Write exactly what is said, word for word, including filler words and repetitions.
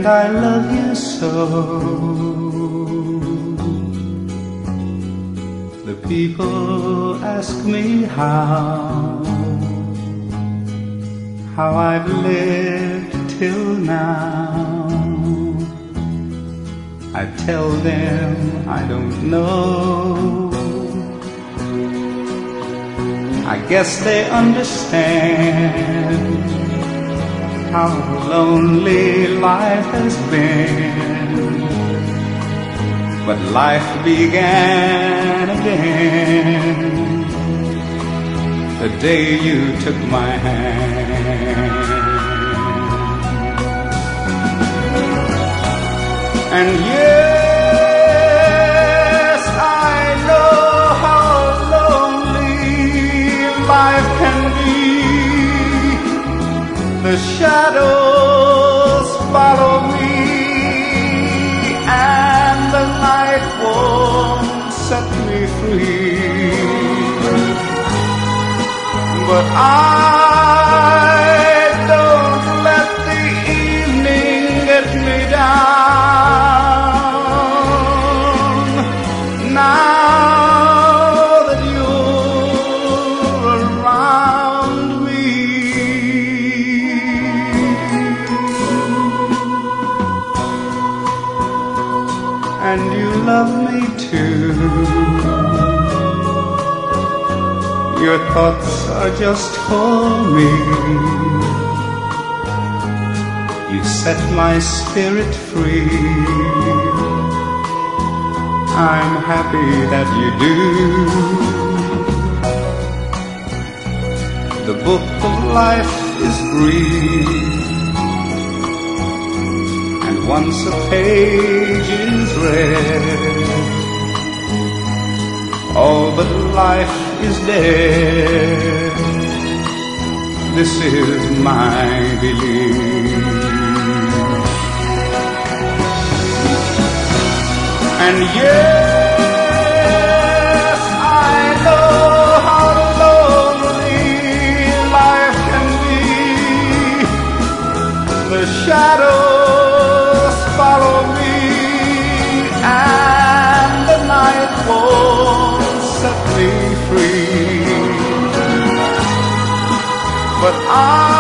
I love you so. The people ask me how, how I've lived till now. I tell them I don't know. I guess they understand how lonely life has been. But life began again the day you took my hand. And yes, I know how lonely life can be. The shadows follow me, and the night won't set me free. But I don't let the evening get me down. Now that you're around me, and you love me too. Your thoughts are just for me. You set my spirit free. I'm happy that you do. The book of life is brief, and once a page is read, all but life is dead. This is my belief. And yes, I know how lonely life can be. The shadows follow me, and the night won't set me free. But I